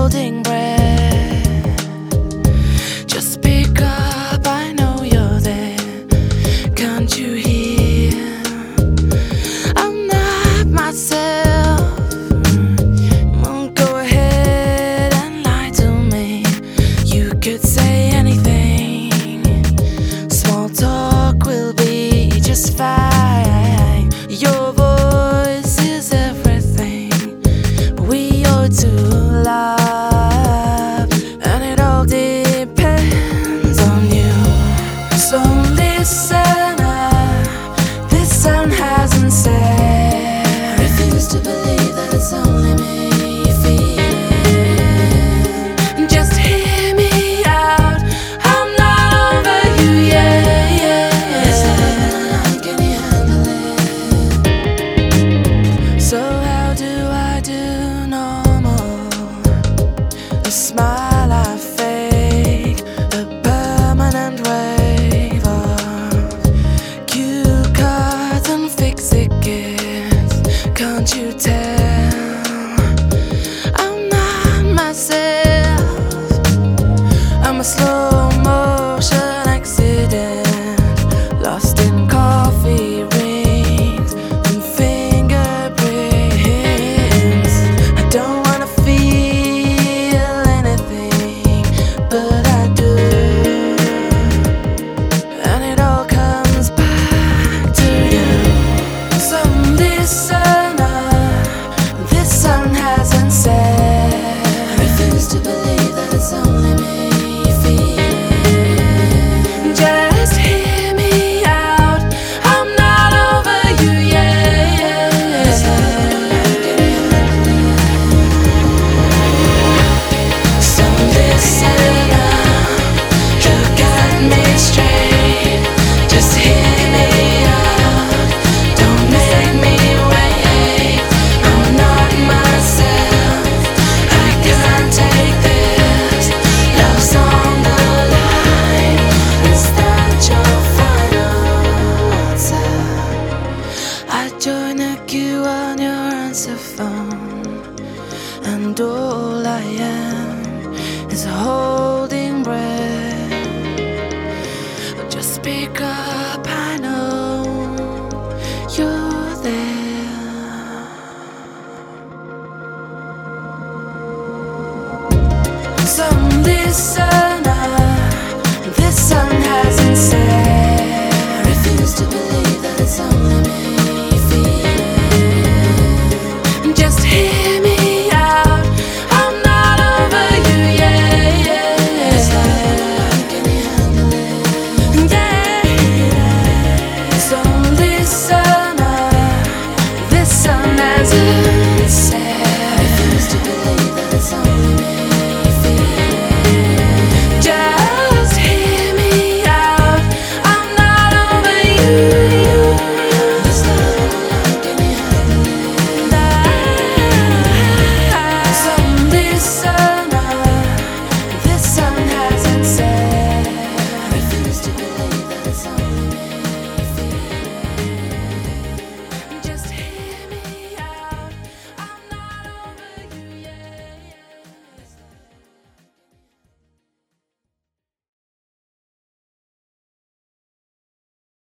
holding breath. Just speak up, I know you're there. Can't you hear? I'm not myself. Go ahead and lie to me. You could say anything. Small talk will be just fine. Your voice is everything we ought to love, and it all depends on you. So listen up, this sound hasn't said. I refuse to believe that it's only me feeling. Just hear me out, I'm not over you yet. Can you handle it? So how do I do normal? The smile I fake, the permanent wave of cue cards and fix-it kids. Can't you tell? I'm not myself. I'm a slow motion accident, lost in coffee rings and fingerprints. I don't wanna feel anything, but I do, and it all comes back to you. So listen up, this sun hasn't set. I refuse to believe that it's only me feeling. Just hear me out, I'm not over you yet. So listen up, you got me straight. Just hear me out, don't make me wait. I'm not myself, I can't take this. Love's on the line, is that your final answer? I join the queue on your answer phone, and all I am is holding breath. Just speak up, I know you're there. So listen up, this sun hasn't set. I refuse to believe